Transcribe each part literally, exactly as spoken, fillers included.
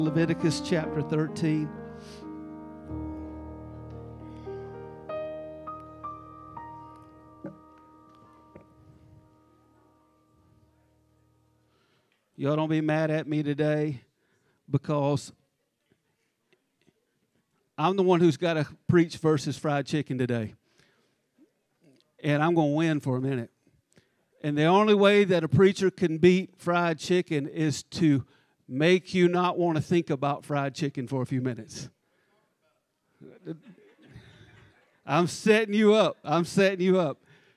Leviticus chapter thirteen. Y'all don't be mad at me today because I'm the one who's got to preach versus fried chicken today. And I'm going to win for a minute. And the only way that a preacher can beat fried chicken is to make you not want to think about fried chicken for a few minutes. I'm setting you up. I'm setting you up.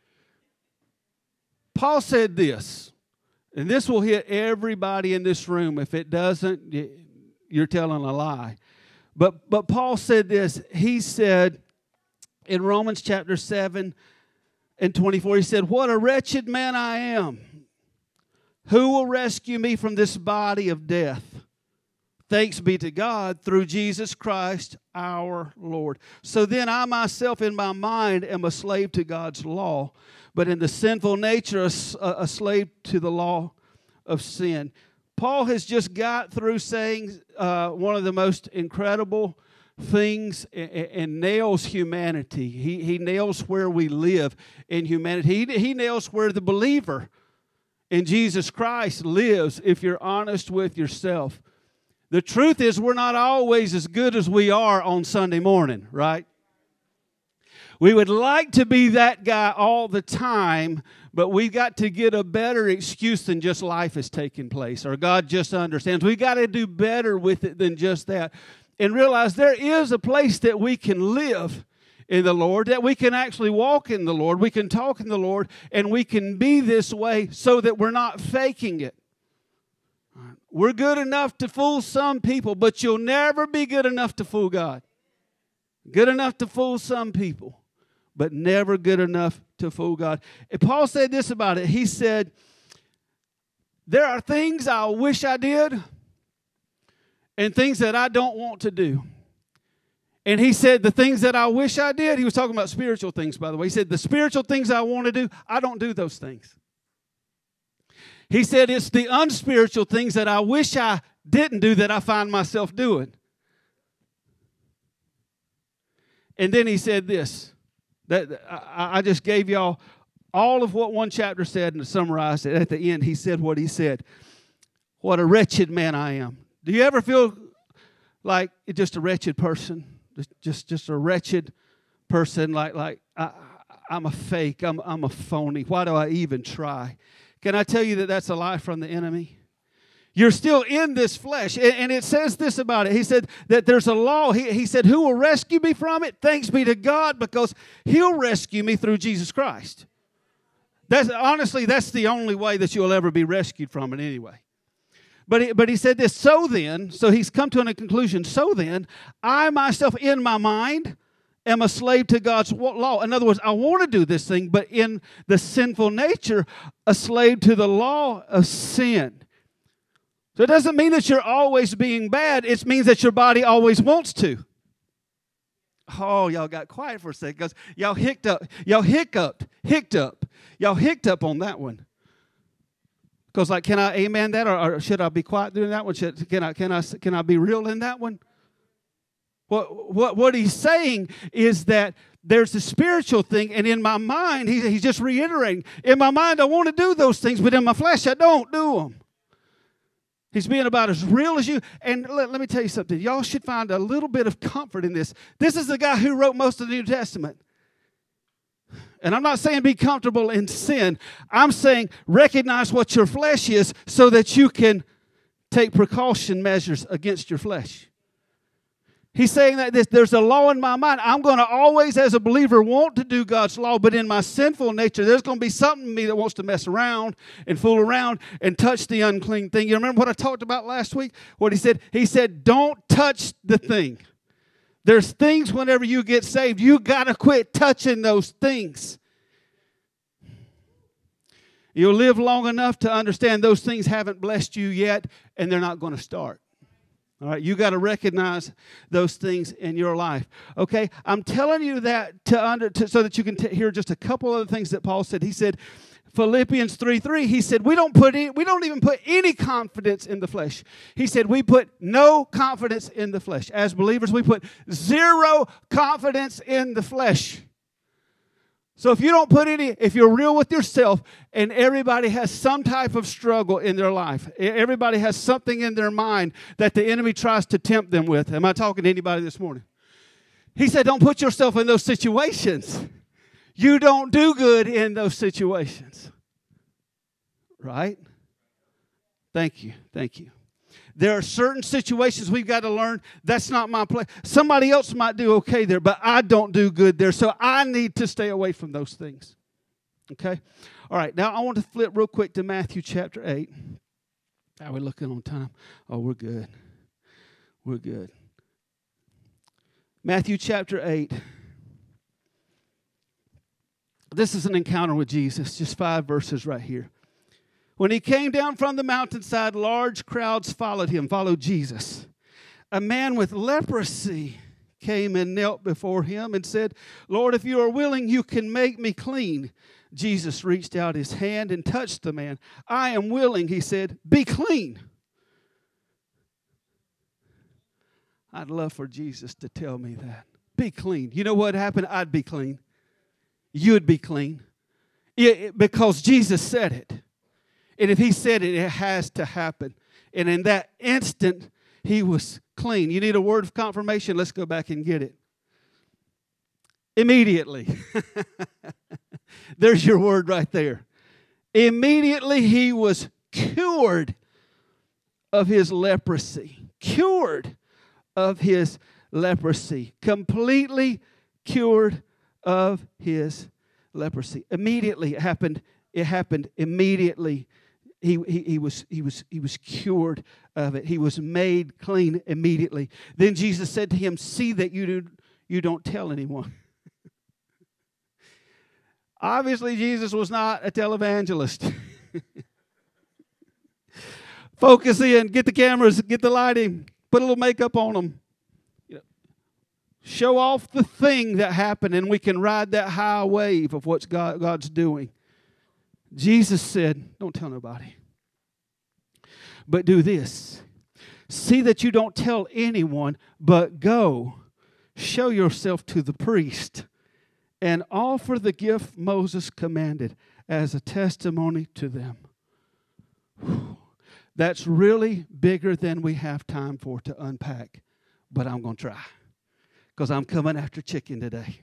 Paul said this, and this will hit everybody in this room. If it doesn't, you're telling a lie. But, but Paul said this. He said in Romans chapter seven and twenty-four, he said, "What a wretched man I am. Who will rescue me from this body of death? Thanks be to God through Jesus Christ our Lord. So then I myself in my mind am a slave to God's law, but in the sinful nature a, a slave to the law of sin." Paul has just got through saying uh, one of the most incredible things and, and nails humanity. He, he nails where we live in humanity. He, he nails where the believer in Jesus Christ lives if you're honest with yourself. The truth is we're not always as good as we are on Sunday morning, right? We would like to be that guy all the time, but we've got to get a better excuse than just life is taking place or God just understands. We've got to do better with it than just that and realize there is a place that we can live in the Lord, that we can actually walk in the Lord, we can talk in the Lord, and we can be this way so that we're not faking it. We're good enough to fool some people, but you'll never be good enough to fool God. Good enough to fool some people, but never good enough to fool God. And Paul said this about it. He said, there are things I wish I did and things that I don't want to do. And he said the things that I wish I did, he was talking about spiritual things, by the way. He said the spiritual things I want to do, I don't do those things. He said it's the unspiritual things that I wish I didn't do that I find myself doing. And then he said this, that I, I just gave y'all all of what one chapter said and to summarize it. At the end, he said what he said. What a wretched man I am. Do you ever feel like just a wretched person? Just, just, just a wretched person, like, like I, I'm a fake, I'm, I'm a phony. Why do I even try? Can I tell you that that's a lie from the enemy? You're still in this flesh. And, and it says this about it. He said that there's a law. He, he said, who will rescue me from it? Thanks be to God, because he'll rescue me through Jesus Christ. That's honestly, that's the only way that you'll ever be rescued from it anyway. But he, but he said this, so then, so he's come to a conclusion, so then, I myself in my mind am a slave to God's law. In other words, I want to do this thing, but in the sinful nature, a slave to the law of sin. So it doesn't mean that you're always being bad. It means that your body always wants to. Oh, y'all got quiet for a second because y'all hiccuped up. Y'all hiccuped. Hiccuped up. Y'all hiccuped up on that one. Because like, can I amen that, or, or should I be quiet during that one? Should, can I can I can I be real in that one? What what what he's saying is that there's a spiritual thing, and in my mind, he, he's just reiterating. In my mind, I want to do those things, but in my flesh, I don't do them. He's being about as real as you. And let, let me tell you something. Y'all should find a little bit of comfort in this. This is the guy who wrote most of the New Testament. And I'm not saying be comfortable in sin. I'm saying recognize what your flesh is so that you can take precaution measures against your flesh. He's saying that this, there's a law in my mind. I'm going to always, as a believer, want to do God's law, but in my sinful nature, there's going to be something in me that wants to mess around and fool around and touch the unclean thing. You remember what I talked about last week? What he said? He said, don't touch the thing. There's things whenever you get saved, you got to quit touching those things. You'll live long enough to understand those things haven't blessed you yet, and they're not going to start. All right, you got to recognize those things in your life. Okay, I'm telling you that to under to, so that you can t- hear just a couple of the things that Paul said. He said, Philippians three three, he said, we don't put any, we don't even put any confidence in the flesh. He said, we put no confidence in the flesh. As believers, we put zero confidence in the flesh. So if you don't put any, if you're real with yourself, and everybody has some type of struggle in their life, everybody has something in their mind that the enemy tries to tempt them with. Am I talking to anybody this morning? He said, don't put yourself in those situations. You don't do good in those situations. Right? Thank you. Thank you. There are certain situations we've got to learn, that's not my place. Somebody else might do okay there, but I don't do good there. So I need to stay away from those things. Okay? All right. Now I want to flip real quick to Matthew chapter eight. How are we looking on time? Oh, we're good. We're good. Matthew chapter eight. This is an encounter with Jesus, just five verses right here. When he came down from the mountainside, large crowds followed him, followed Jesus. A man with leprosy came and knelt before him and said, Lord, if you are willing, you can make me clean. Jesus reached out his hand and touched the man. I am willing, he said, be clean. I'd love for Jesus to tell me that. Be clean. You know what happened? I'd be clean. You'd be clean. It, because Jesus said it. And if he said it, it has to happen. And in that instant, he was clean. You need a word of confirmation? Let's go back and get it. Immediately. There's your word right there. Immediately he was cured of his leprosy. Cured of his leprosy. Completely cured of his leprosy. Immediately it happened. It happened immediately. He, he, he was he was he was cured of it. He was made clean immediately. Then Jesus said to him, "See that you do, you don't tell anyone." Obviously, Jesus was not a televangelist. Focus in, get the cameras, get the lighting, put a little makeup on them. You know, show off the thing that happened, and we can ride that high wave of what God, God's doing. Jesus said, don't tell nobody. But do this. See that you don't tell anyone, but go, show yourself to the priest, and offer the gift Moses commanded as a testimony to them. Whew. That's really bigger than we have time for to unpack. But I'm going to try. Because I'm coming after chicken today.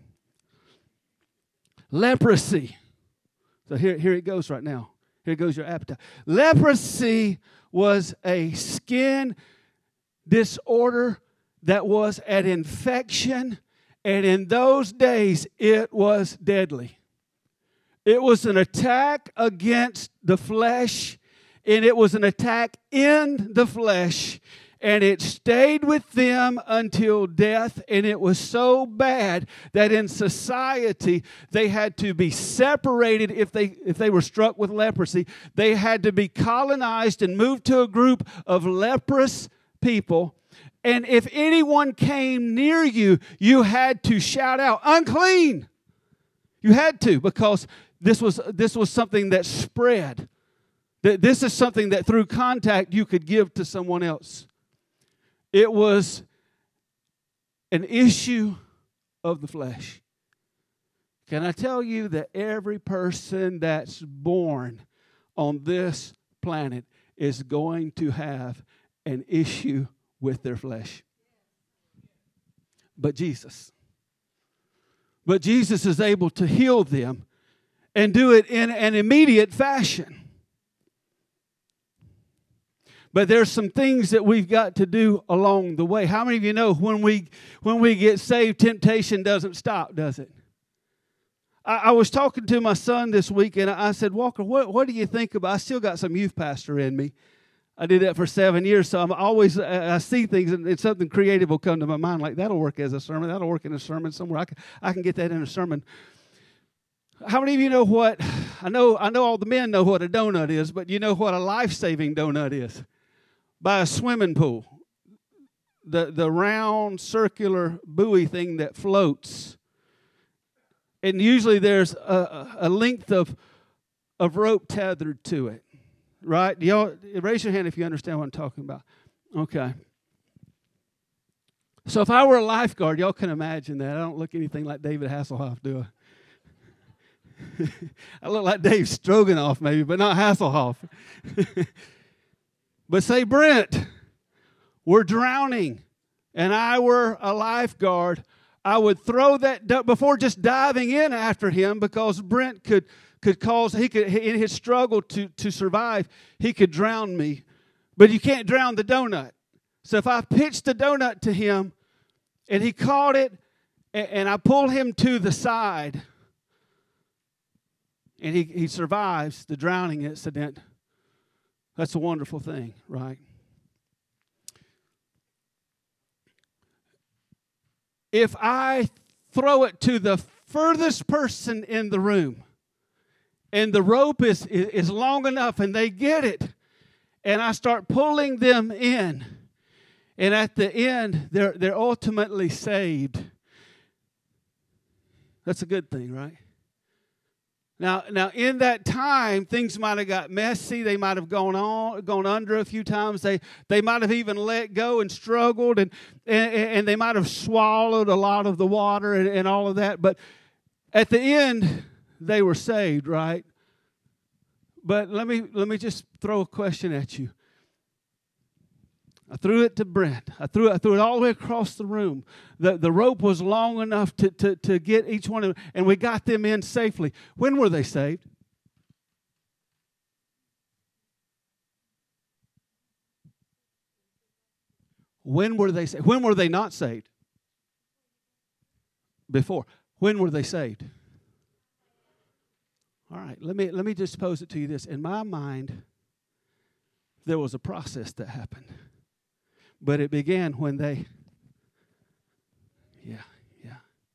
Leprosy. So here, here it goes right now. Here goes your appetite. Leprosy was a skin disorder that was an infection. And in those days, it was deadly. It was an attack against the flesh. And it was an attack in the flesh. And it stayed with them until death. And it was so bad that in society, they had to be separated if they, if they were struck with leprosy. They had to be colonized and moved to a group of leprous people. And if anyone came near you, you had to shout out, unclean. You had to, because this was, this was something that spread. This is something that through contact you could give to someone else. It was an issue of the flesh. Can I tell you that every person that's born on this planet is going to have an issue with their flesh? But Jesus. But Jesus is able to heal them and do it in an immediate fashion. But there's some things that we've got to do along the way. How many of you know when we when we get saved, temptation doesn't stop, does it? I, I was talking to my son this week, and I said, Walker, what, what do you think about? I still got some youth pastor in me. I did that for seven years, so I'm always, I see things, and something creative will come to my mind, like that'll work as a sermon. That'll work in a sermon somewhere. I can, I can get that in a sermon. How many of you know what, I know, I know all the men know what a donut is, but you know what a life-saving donut is? By a swimming pool, the, the round circular buoy thing that floats. And usually there's a, a length of, of rope tethered to it. Right? Y'all, raise your hand if you understand what I'm talking about. Okay. So if I were a lifeguard, y'all can imagine that. I don't look anything like David Hasselhoff, do I? I look like Dave Stroganoff maybe, but not Hasselhoff. But say, Brent, we're drowning, and I were a lifeguard, I would throw that, before just diving in after him, because Brent could could cause, he could, in his struggle to, to survive, he could drown me. But you can't drown the donut. So if I pitched the donut to him, and he caught it, and, and I pull him to the side, and he, he survives the drowning incident, that's a wonderful thing, right? If I throw it to the furthest person in the room, and the rope is, is long enough, and they get it, and I start pulling them in, and at the end, they're, they're ultimately saved. That's a good thing, right? Now, now, in that time, things might have got messy. They might have gone on, gone under a few times. They, they might have even let go and struggled, and, and, and they might have swallowed a lot of the water and, and all of that. But at the end, they were saved, right? But let me let me just throw a question at you. I threw it to Brent. I threw it, I threw it all the way across the room. The, the rope was long enough to, to, to get each one of them, and we got them in safely. When were they saved? When were they saved? When were they not saved? Before. When were they saved? All right, let me let me just pose it to you this. In my mind, there was a process that happened. But it began when they, yeah, yeah.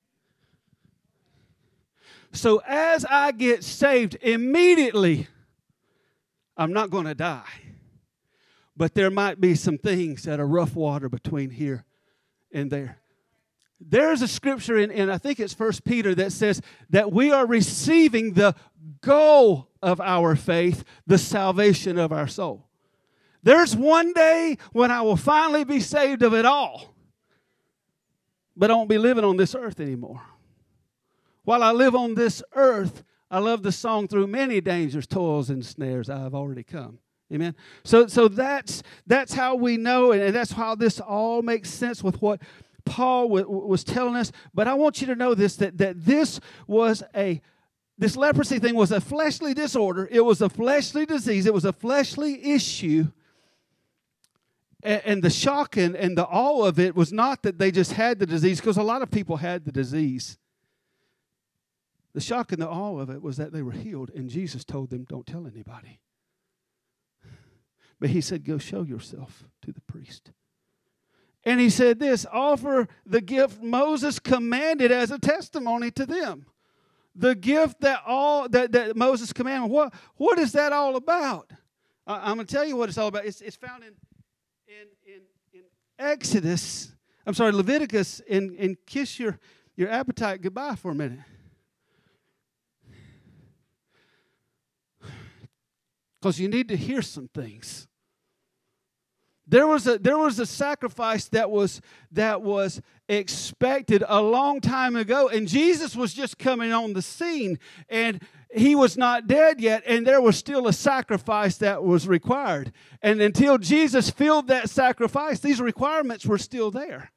So as I get saved, immediately, I'm not going to die. But there might be some things that are rough water between here and there. There's a scripture in, in I think it's First Peter, that says that we are receiving the goal of our faith, the salvation of our soul. There's one day when I will finally be saved of it all. But I won't be living on this earth anymore. While I live on this earth, I love the song, through many dangers, toils, and snares I have already come. Amen. So, so that's that's how we know, and that's how this all makes sense with what Paul w- was telling us. But I want you to know this, that, that this was a this leprosy thing was a fleshly disorder. It was a fleshly disease. It was a fleshly issue. And the shock and, and the awe of it was not that they just had the disease, because a lot of people had the disease. The shock and the awe of it was that they were healed, and Jesus told them, don't tell anybody. But he said, go show yourself to the priest. And he said this, offer the gift Moses commanded as a testimony to them. The gift that all that, that Moses commanded, what, what is that all about? I, I'm going to tell you what it's all about. It's, it's found in In, in, in Exodus, I'm sorry, Leviticus, and, and kiss your, your appetite goodbye for a minute. Because you need to hear some things. There was a there was a sacrifice that was that was expected a long time ago, and Jesus was just coming on the scene, and he was not dead yet, and there was still a sacrifice that was required. And until Jesus filled that sacrifice, these requirements were still there.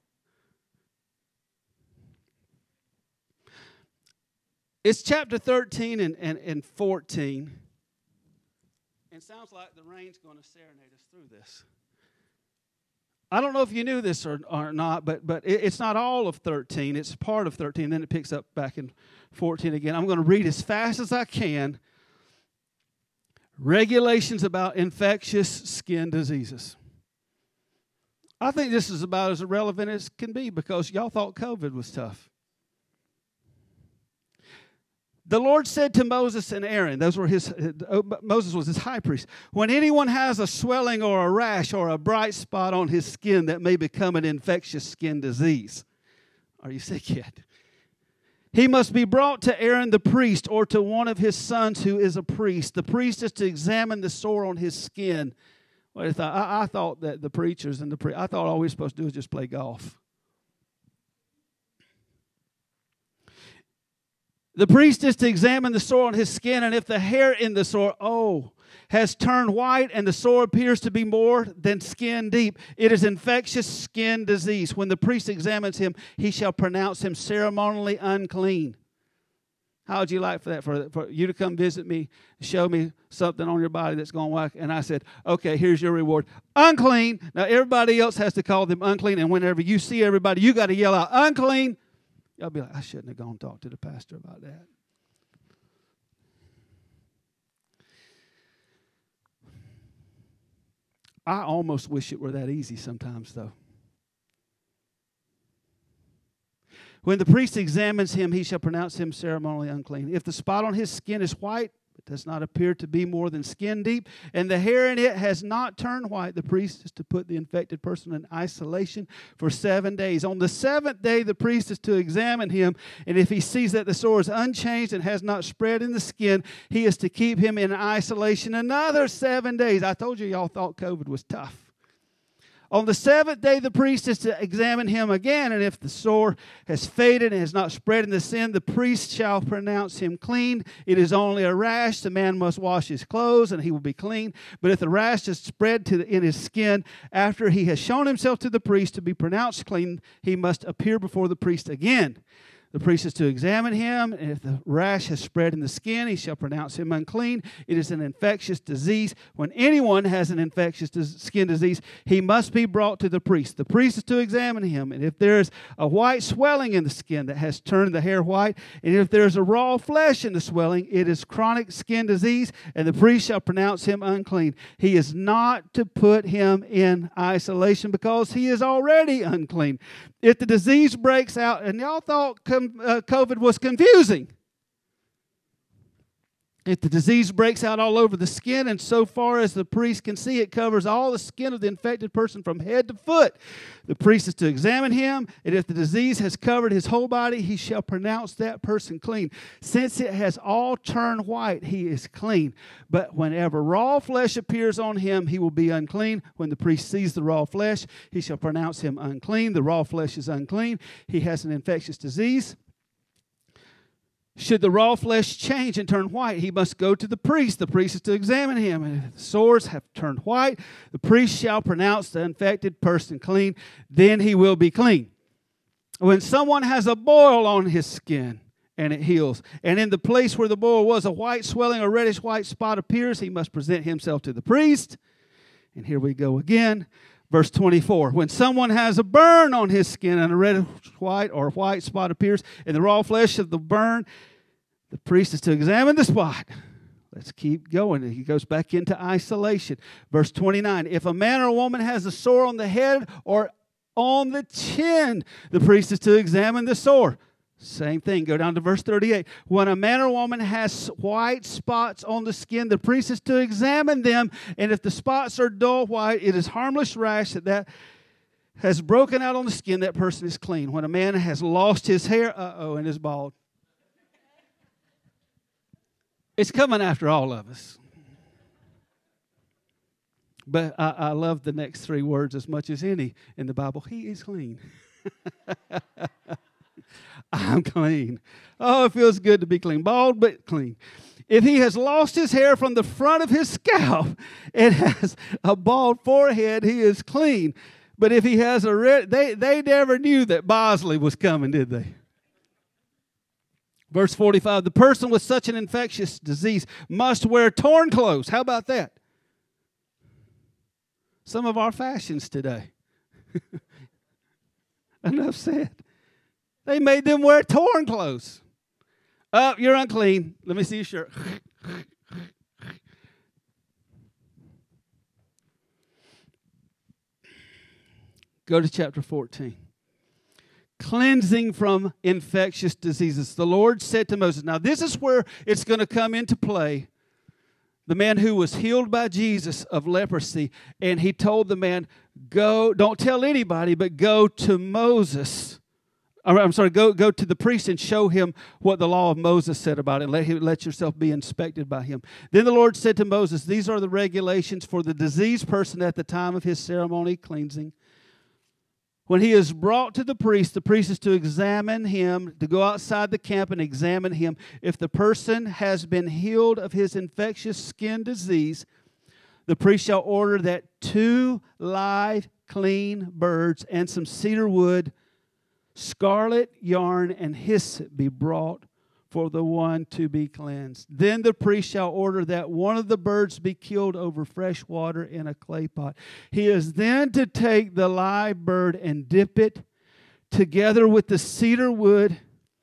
It's chapter thirteen and, and, and fourteen. It sounds like the rain's going to serenade us through this. I don't know if you knew this or, or not, but but it, it's not all of thirteen. It's part of thirteen. Then it picks up back in fourteen again. I'm going to read as fast as I can. Regulations about infectious skin diseases. I think this is about as irrelevant as can be, because y'all thought COVID was tough. The Lord said to Moses and Aaron, those were his, Moses was his high priest, when anyone has a swelling or a rash or a bright spot on his skin that may become an infectious skin disease. Are you sick yet? He must be brought to Aaron the priest or to one of his sons who is a priest. The priest is to examine the sore on his skin. What I thought, I, I thought that the preachers and the pre- I thought all we were supposed to do is just play golf. The priest is to examine the sore on his skin, and if the hair in the sore, oh, has turned white and the sore appears to be more than skin deep, it is infectious skin disease. When the priest examines him, he shall pronounce him ceremonially unclean. How would you like for that, for, for you to come visit me, show me something on your body that's going to work? And I said, okay, here's your reward. Unclean. Now, everybody else has to call them unclean, and whenever you see everybody, you got to yell out, unclean. Y'all be like, I shouldn't have gone and talked to the pastor about that. I almost wish it were that easy sometimes, though. When the priest examines him, he shall pronounce him ceremonially unclean. If the spot on his skin is white, it does not appear to be more than skin deep, and the hair in it has not turned white, the priest is to put the infected person in isolation for seven days. On the seventh day, the priest is to examine him, and if he sees that the sore is unchanged and has not spread in the skin, he is to keep him in isolation another seven days. I told you y'all thought COVID was tough. On the seventh day, the priest is to examine him again, and if the sore has faded and has not spread in the skin, the priest shall pronounce him clean. It is only a rash. The man must wash his clothes, and he will be clean. But if the rash has spread to the, in his skin, after he has shown himself to the priest to be pronounced clean, he must appear before the priest again. The priest is to examine him, and if the rash has spread in the skin, he shall pronounce him unclean. It is an infectious disease. When anyone has an infectious skin disease, he must be brought to the priest. The priest is to examine him, and if there is a white swelling in the skin that has turned the hair white, and if there is a raw flesh in the swelling, it is chronic skin disease, and the priest shall pronounce him unclean. He is not to put him in isolation because he is already unclean. If the disease breaks out, and y'all thought COVID was confusing. If the disease breaks out all over the skin, and so far as the priest can see, it covers all the skin of the infected person from head to foot, the priest is to examine him, and if the disease has covered his whole body, he shall pronounce that person clean. Since it has all turned white, he is clean. But whenever raw flesh appears on him, he will be unclean. When the priest sees the raw flesh, he shall pronounce him unclean. The raw flesh is unclean. He has an infectious disease. Should the raw flesh change and turn white, he must go to the priest. The priest is to examine him. And if the sores have turned white, the priest shall pronounce the infected person clean. Then he will be clean. When someone has a boil on his skin and it heals, and in the place where the boil was, a white swelling or reddish white spot appears, he must present himself to the priest. And here we go again. Verse twenty-four, when someone has a burn on his skin and a reddish white or white spot appears in the raw flesh of the burn, the priest is to examine the spot. Let's keep going. He goes back into isolation. Verse twenty-nine, if a man or a woman has a sore on the head or on the chin, the priest is to examine the sore. Same thing. Go down to verse thirty-eight. When a man or woman has white spots on the skin, the priest is to examine them. And if the spots are dull white, it is harmless rash that, that has broken out on the skin. That person is clean. When a man has lost his hair, uh-oh, and is bald. It's coming after all of us. But I, I love the next three words as much as any in the Bible. He is clean. I'm clean. Oh, it feels good to be clean. Bald, but clean. If he has lost his hair from the front of his scalp and has a bald forehead, he is clean. But if he has a red, they, they never knew that Bosley was coming, did they? Verse forty-five, the person with such an infectious disease must wear torn clothes. How about that? Some of our fashions today. Enough said. They made them wear torn clothes. Oh, you're unclean. Let me see your shirt. Go to chapter fourteen. Cleansing from infectious diseases. The Lord said to Moses, now this is where it's going to come into play. The man who was healed by Jesus of leprosy, and he told the man, go, don't tell anybody, but go to Moses. I'm sorry, go, go to the priest and show him what the law of Moses said about it. And let, him, let yourself be inspected by him. Then the Lord said to Moses, these are the regulations for the diseased person at the time of his ceremony cleansing. When he is brought to the priest, the priest is to examine him, to go outside the camp and examine him. If the person has been healed of his infectious skin disease, the priest shall order that two live, clean birds and some cedar wood, scarlet yarn, and hyssop be brought for the one to be cleansed. Then the priest shall order that one of the birds be killed over fresh water in a clay pot. He is then to take the live bird and dip it together with the cedar wood,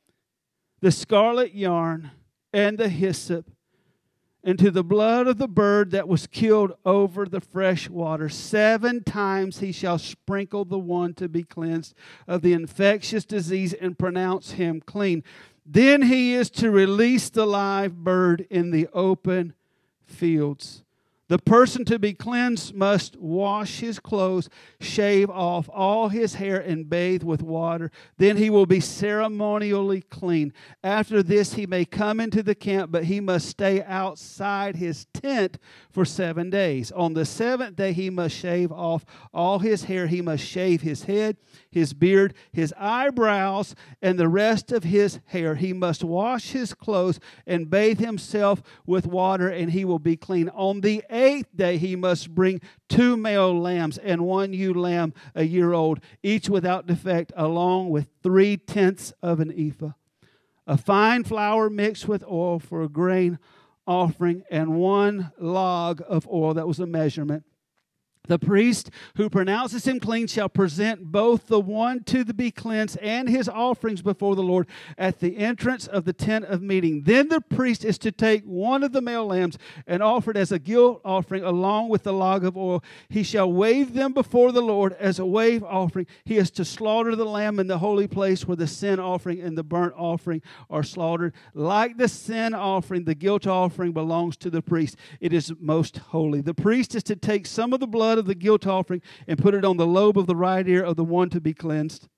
the scarlet yarn, and the hyssop into the blood of the bird that was killed over the fresh water. Seven times he shall sprinkle the one to be cleansed of the infectious disease and pronounce him clean. Then he is to release the live bird in the open fields. The person to be cleansed must wash his clothes, shave off all his hair, and bathe with water. Then he will be ceremonially clean. After this, he may come into the camp, but he must stay outside his tent for seven days. On the seventh day, he must shave off all his hair. He must shave his head, his beard, his eyebrows, and the rest of his hair. He must wash his clothes and bathe himself with water, and he will be clean. On the eighth day he must bring two male lambs and one ewe lamb a year old, each without defect, along with three-tenths of an ephah, a fine flour mixed with oil for a grain offering, and one log of oil. That was a measurement. The priest who pronounces him clean shall present both the one to be cleansed and his offerings before the Lord at the entrance of the tent of meeting. Then the priest is to take one of the male lambs and offer it as a guilt offering along with the log of oil. He shall wave them before the Lord as a wave offering. He is to slaughter the lamb in the holy place where the sin offering and the burnt offering are slaughtered. Like the sin offering, the guilt offering belongs to the priest. It is most holy. The priest is to take some of the blood of the guilt offering and put it on the lobe of the right ear of the one to be cleansed,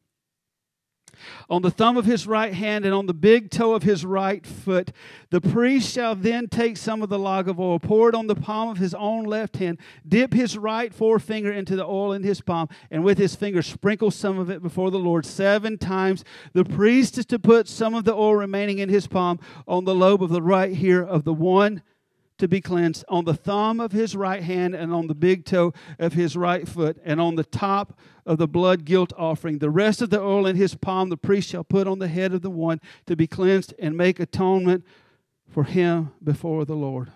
on the thumb of his right hand, and on the big toe of his right foot. The priest shall then take some of the log of oil, pour it on the palm of his own left hand, dip his right forefinger into the oil in his palm, and with his finger sprinkle some of it before the Lord seven times. The priest is to put some of the oil remaining in his palm on the lobe of the right ear of the one to be cleansed, on the thumb of his right hand, and on the big toe of his right foot, and on the top of the blood guilt offering. The rest of the oil in his palm the priest shall put on the head of the one to be cleansed and make atonement for him before the Lord.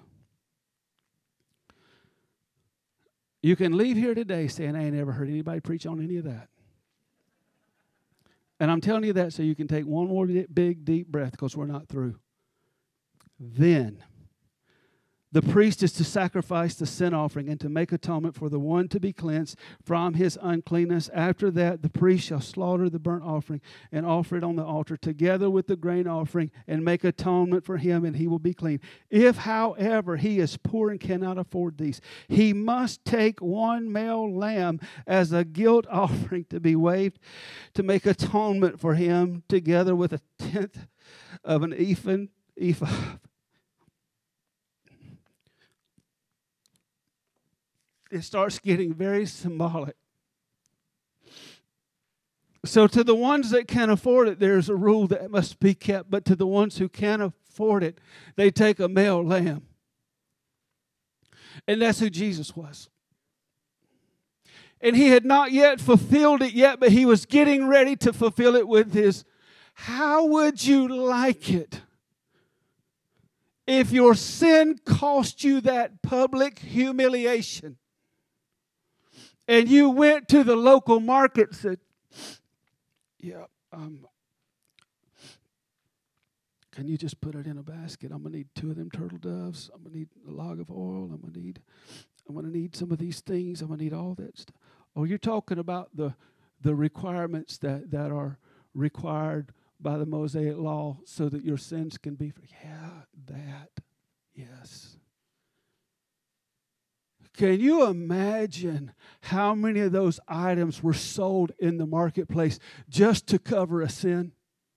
You can leave here today saying, I ain't never heard anybody preach on any of that. And I'm telling you that so you can take one more big, deep breath, because we're not through. Then the priest is to sacrifice the sin offering and to make atonement for the one to be cleansed from his uncleanness. After that, the priest shall slaughter the burnt offering and offer it on the altar together with the grain offering and make atonement for him, and he will be clean. If, however, he is poor and cannot afford these, he must take one male lamb as a guilt offering to be waved to make atonement for him, together with a tenth of an ephah. ephah. It starts getting very symbolic. So to the ones that can afford it, there's a rule that must be kept. But to the ones who can't afford it, they take a male lamb. And that's who Jesus was. And he had not yet fulfilled it yet, but he was getting ready to fulfill it with his, how would you like it if your sin cost you that public humiliation? And you went to the local market and said, yeah, um, can you just put it in a basket? I'm going to need two of them turtle doves. I'm going to need a log of oil. I'm going to need I'm going to need some of these things. I'm going to need all that stuff. Oh, you're talking about the the requirements that, that are required by the Mosaic law so that your sins can be forgiven. Yeah, that, yes. Can you imagine how many of those items were sold in the marketplace just to cover a sin?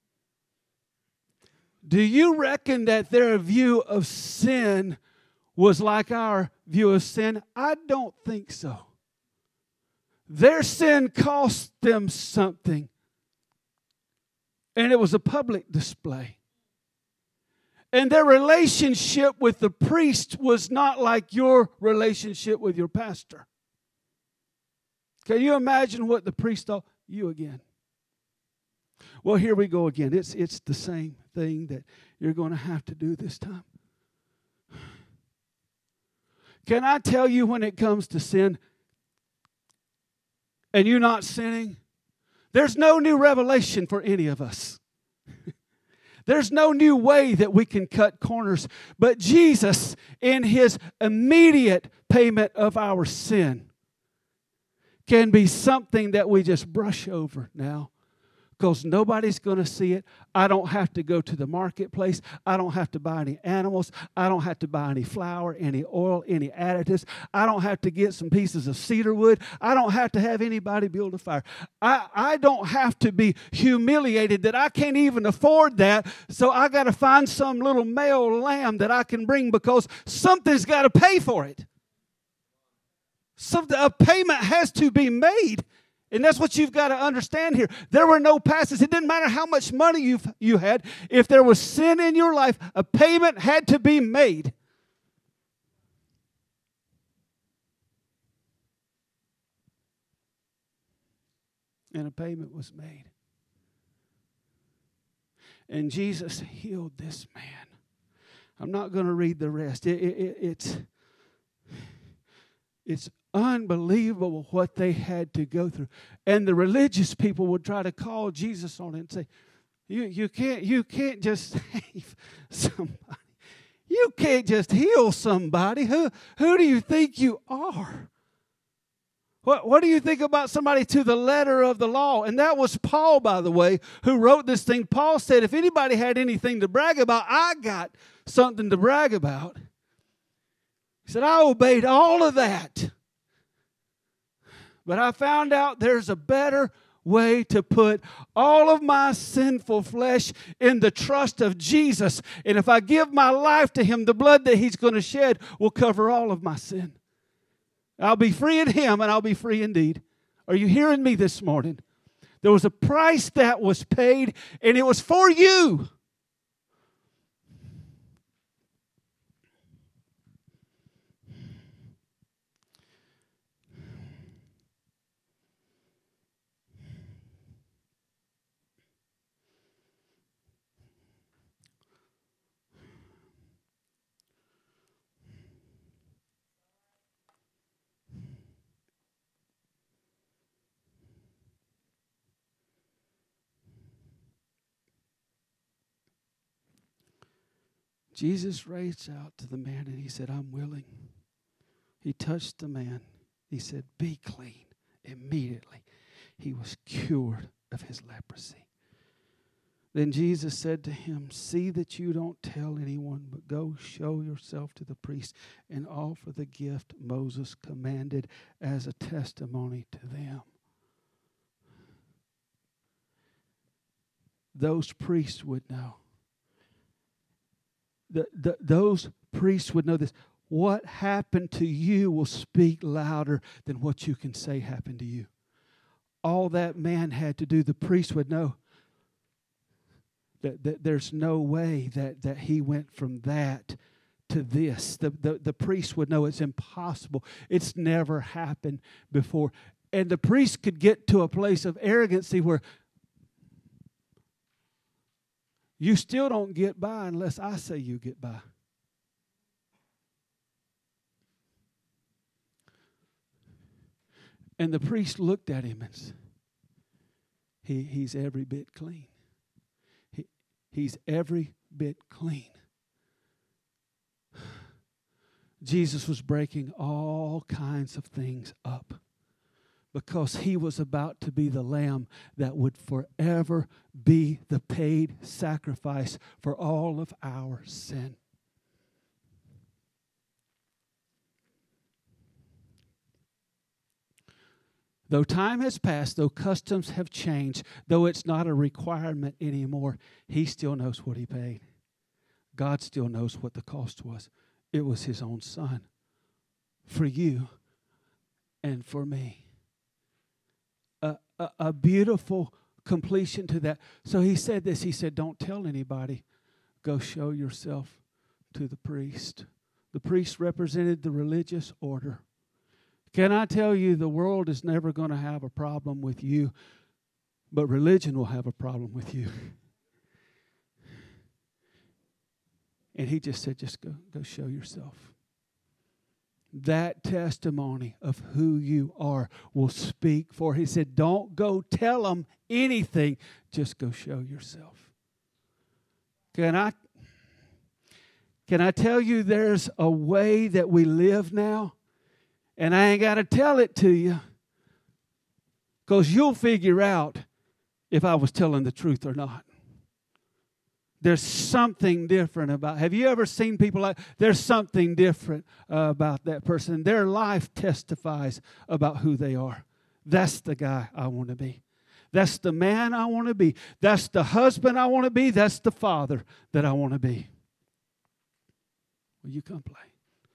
Do you reckon that their view of sin was like our view of sin? I don't think so. Their sin cost them something, and it was a public display. And their relationship with the priest was not like your relationship with your pastor. Can you imagine what the priest thought? You again. Well, here we go again. It's, it's the same thing that you're going to have to do this time. Can I tell you, when it comes to sin and you're not sinning, there's no new revelation for any of us. There's no new way that we can cut corners. But Jesus, in His immediate payment of our sin, can be something that we just brush over now, because nobody's going to see it. I don't have to go to the marketplace. I don't have to buy any animals. I don't have to buy any flour, any oil, any additives. I don't have to get some pieces of cedar wood. I don't have to have anybody build a fire. I, I don't have to be humiliated that I can't even afford that, so I got to find some little male lamb that I can bring, because something's got to pay for it. So a payment has to be made. And that's what you've got to understand here. There were no passes. It didn't matter how much money you you had. If there was sin in your life, a payment had to be made. And a payment was made. And Jesus healed this man. I'm not going to read the rest. It, it, it, it's, it's unbelievable what they had to go through. And the religious people would try to call Jesus on it and say, you, you can't you can't just save somebody. You can't just heal somebody. Who, who do you think you are? What, what do you think about somebody to the letter of the law? And that was Paul, by the way, who wrote this thing. Paul said, if anybody had anything to brag about, I got something to brag about. He said, I obeyed all of that. But I found out there's a better way to put all of my sinful flesh in the trust of Jesus. And if I give my life to Him, the blood that He's going to shed will cover all of my sin. I'll be free in Him, and I'll be free indeed. Are you hearing me this morning? There was a price that was paid, and it was for you. Jesus reached out to the man and He said, I'm willing. He touched the man. He said, be clean. Immediately, he was cured of his leprosy. Then Jesus said to him, see that you don't tell anyone, but go show yourself to the priest and offer the gift Moses commanded as a testimony to them. Those priests would know. The, the, those priests would know this. What happened to you will speak louder than what you can say happened to you. All that man had to do, the priest would know that, that there's no way that, that he went from that to this. The, the, the priest would know it's impossible. It's never happened before. And the priest could get to a place of arrogancy where you still don't get by unless I say you get by. And the priest looked at him and said, he, he's every bit clean. He, he's every bit clean. Jesus was breaking all kinds of things up because He was about to be the lamb that would forever be the paid sacrifice for all of our sin. Though time has passed, though customs have changed, though it's not a requirement anymore, He still knows what He paid. God still knows what the cost was. It was His own Son for you and for me. A, a, a beautiful completion to that. So He said this. He said, don't tell anybody. Go show yourself to the priest. The priest represented the religious order. Can I tell you, the world is never going to have a problem with you, but religion will have a problem with you. And He just said, just go, go show yourself. That testimony of who you are will speak for. He said, don't go tell them anything. Just go show yourself. Can I, can I tell you there's a way that we live now? And I ain't got to tell it to you, because you'll figure out if I was telling the truth or not. There's something different about. Have you ever seen people like, there's something different uh, about that person. Their life testifies about who they are. That's the guy I want to be. That's the man I want to be. That's the husband I want to be. That's the father that I want to be. Will you come play?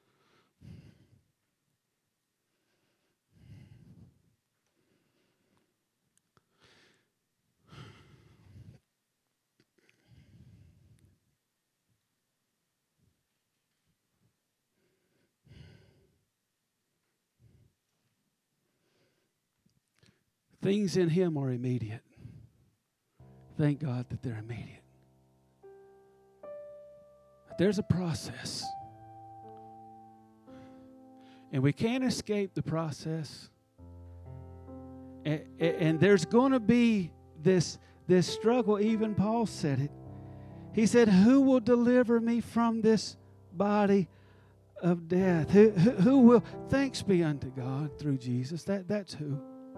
Things in Him are immediate. Thank God that they're immediate. But there's a process. And we can't escape the process. And, and there's going to be this, this struggle. Even Paul said it. He said, who will deliver me from this body of death? Who, who, who will? Thanks be unto God through Jesus. That, that's who.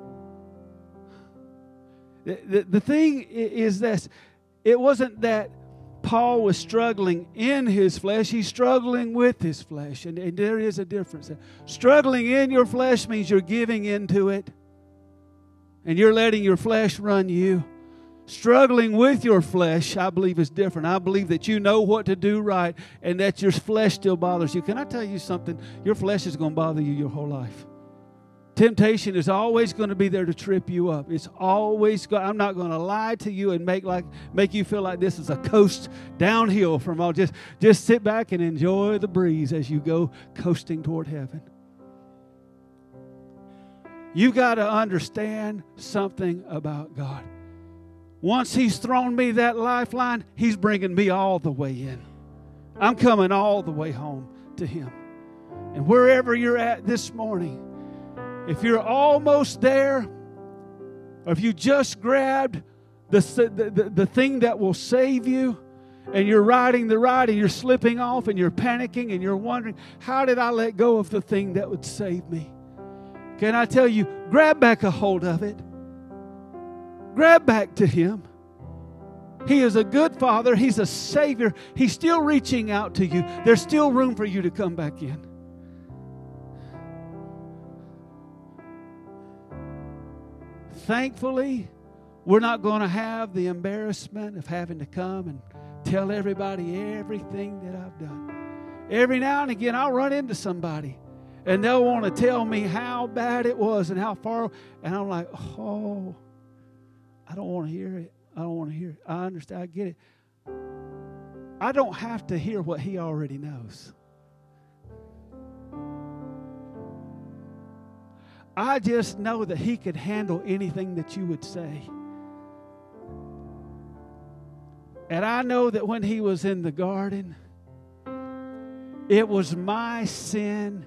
The, the, the thing is this. It wasn't that Paul was struggling in his flesh. He's struggling with his flesh. And, and there is a difference. Struggling in your flesh means you're giving into it. And you're letting your flesh run you. Struggling with your flesh, I believe, is different. I believe that you know what to do right and that your flesh still bothers you. Can I tell you something? Your flesh is going to bother you your whole life. Temptation is always going to be there to trip you up. It's always going. I'm not going to lie to you and make like make you feel like this is a coast downhill from all. Just just sit back and enjoy the breeze as you go coasting toward heaven. You've got to understand something about God. Once He's thrown me that lifeline, He's bringing me all the way in. I'm coming all the way home to Him. And wherever you're at this morning, if you're almost there, or if you just grabbed the, the, the, the thing that will save you, and you're riding the ride and you're slipping off and you're panicking and you're wondering, how did I let go of the thing that would save me? Can I tell you, grab back a hold of it. Grab back to Him. He is a good Father. He's a Savior. He's still reaching out to you. There's still room for you to come back in. Thankfully, we're not going to have the embarrassment of having to come and tell everybody everything that I've done. Every now and again, I'll run into somebody, and they'll want to tell me how bad it was and how far. And I'm like, oh, I don't want to hear it. I don't want to hear it. I understand. I get it. I don't have to hear what He already knows. I just know that He could handle anything that you would say. And I know that when He was in the garden, it was my sin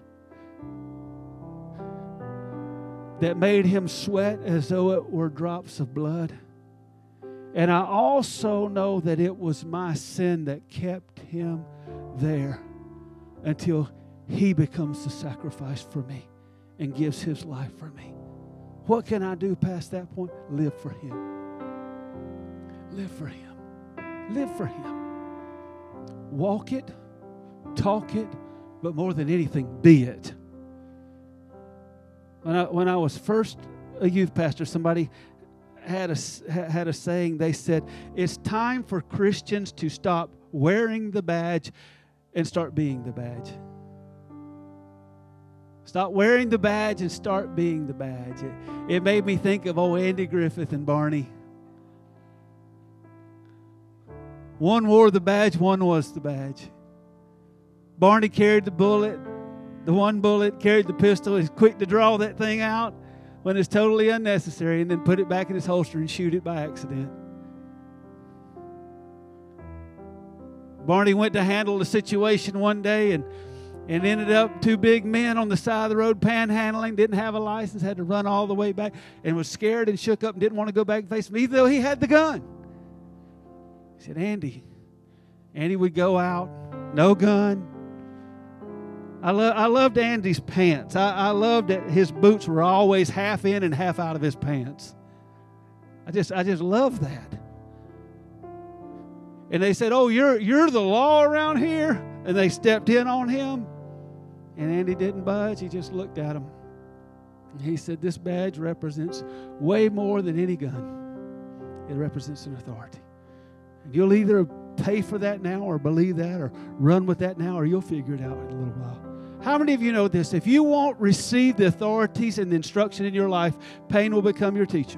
that made Him sweat as though it were drops of blood. And I also know that it was my sin that kept Him there until He becomes the sacrifice for me and gives His life for me. What can I do past that point? Live for Him. Live for Him. Live for Him. Walk it, talk it, but more than anything, be it. When I, when I was first a youth pastor, somebody had a, had a saying. They said, it's time for Christians to stop wearing the badge and start being the badge. Stop wearing the badge and start being the badge. It, it made me think of old Andy Griffith and Barney. One wore the badge, one was the badge. Barney carried the bullet. The one bullet carried the pistol. He's quick to draw that thing out when it's totally unnecessary and then put it back in his holster and shoot it by accident. Barney went to handle the situation one day and, and ended up two big men on the side of the road panhandling, didn't have a license, had to run all the way back, and was scared and shook up and didn't want to go back and face him, even though he had the gun. He said, Andy. Andy would go out, no gun. I, lo- I loved Andy's pants. I, I loved that his boots were always half in and half out of his pants. I just I just love that. And they said, oh, you're you're the law around here? And they stepped in on him. And Andy didn't budge. He just looked at him. And he said, this badge represents way more than any gun. It represents an authority. And you'll either pay for that now or believe that or run with that now, or you'll figure it out in a little while. How many of you know this? If you won't receive the authorities and the instruction in your life, pain will become your teacher.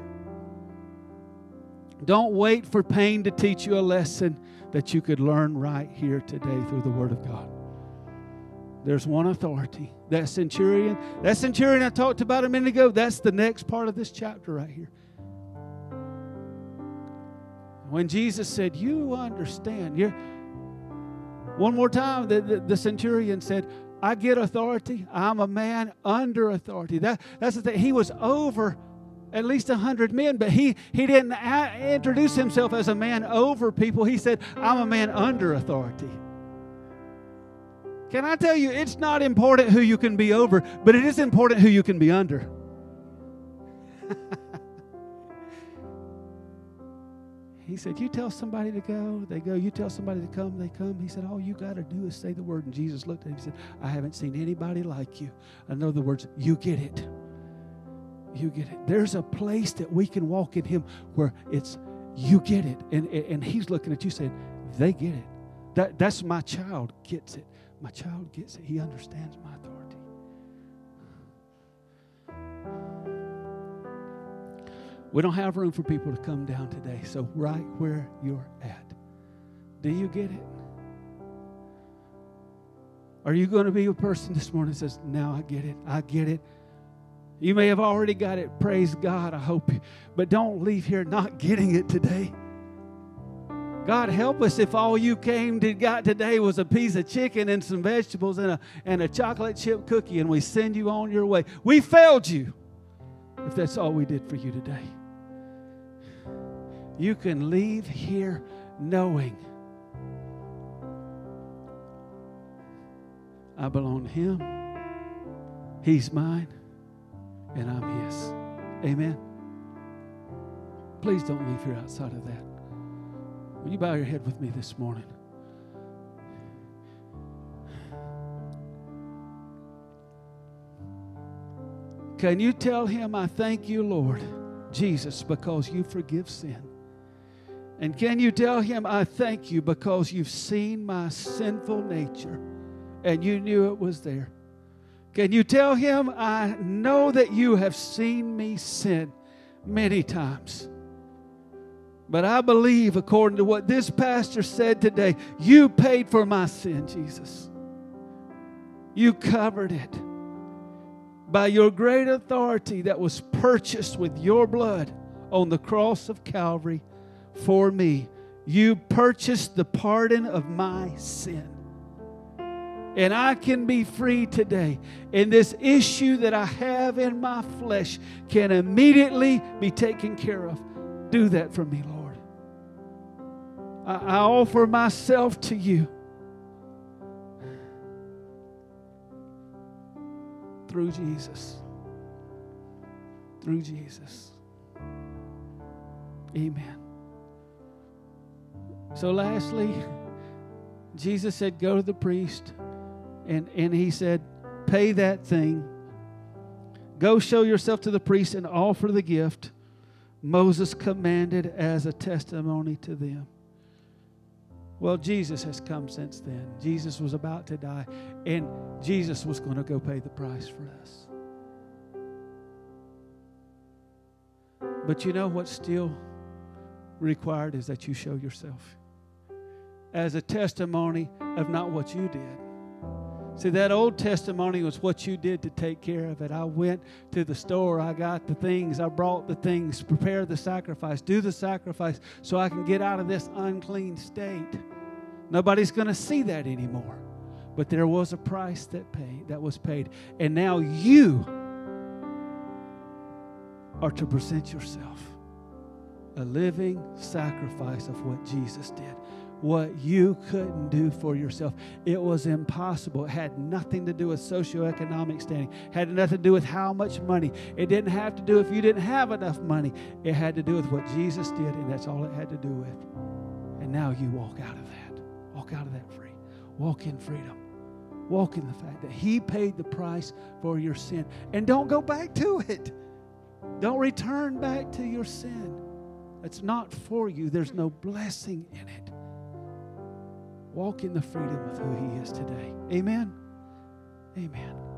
Don't wait for pain to teach you a lesson that you could learn right here today through the Word of God. There's one authority. That centurion, that centurion I talked about a minute ago, that's the next part of this chapter right here. When Jesus said, you understand. You're, one more time, the, the, the centurion said, I get authority. I'm a man under authority. That, that's the thing. He was over at least a hundred men, but he, he didn't a- introduce himself as a man over people. He said, I'm a man under authority. Can I tell you, it's not important who you can be over, but it is important who you can be under. He said, you tell somebody to go, they go. You tell somebody to come, they come. He said, all you got to do is say the word. And Jesus looked at him and said, I haven't seen anybody like you. In other words, you get it. You get it. There's a place that we can walk in Him where it's, you get it. And, and He's looking at you saying, they get it. That, that's my child gets it. My child gets it. He understands my authority. We don't have room for people to come down today. So right where you're at, do you get it? Are you going to be a person this morning that says, now I get it, I get it? You may have already got it. Praise God, I hope. But don't leave here not getting it today. God help us if all you came to got today was a piece of chicken and some vegetables and a, and a chocolate chip cookie, and we send you on your way. We failed you if that's all we did for you today. You can leave here knowing I belong to Him. He's mine, and I'm His. Amen. Please don't leave here outside of that. Will you bow your head with me this morning? Can you tell Him, I thank you, Lord Jesus, because you forgive sin? And can you tell Him, I thank you because you've seen my sinful nature and you knew it was there? Can you tell Him, I know that you have seen me sin many times, but I believe, according to what this pastor said today, you paid for my sin, Jesus. You covered it. By your great authority that was purchased with your blood on the cross of Calvary for me, you purchased the pardon of my sin. And I can be free today. And this issue that I have in my flesh can immediately be taken care of. Do that for me, Lord. I, I offer myself to you. Through Jesus. Through Jesus. Amen. So lastly, Jesus said, go to the priest. And, and He said, pay that thing. Go show yourself to the priest and offer the gift Moses commanded as a testimony to them. Well, Jesus has come since then. Jesus was about to die, and Jesus was going to go pay the price for us. But you know what's still required is that you show yourself as a testimony of not what you did. See, that old testimony was what you did to take care of it. I went to the store, I got the things, I brought the things, prepared the sacrifice, do the sacrifice so I can get out of this unclean state. Nobody's going to see that anymore. But there was a price that paid, that was paid. And now you are to present yourself a living sacrifice of what Jesus did. What you couldn't do for yourself. It was impossible. It had nothing to do with socioeconomic standing. It had nothing to do with how much money. It didn't have to do if you didn't have enough money. It had to do with what Jesus did, and that's all it had to do with. And now you walk out of that. Walk out of that free. Walk in freedom. Walk in the fact that He paid the price for your sin. And don't go back to it. Don't return back to your sin. It's not for you. There's no blessing in it. Walk in the freedom of who He is today. Amen? Amen.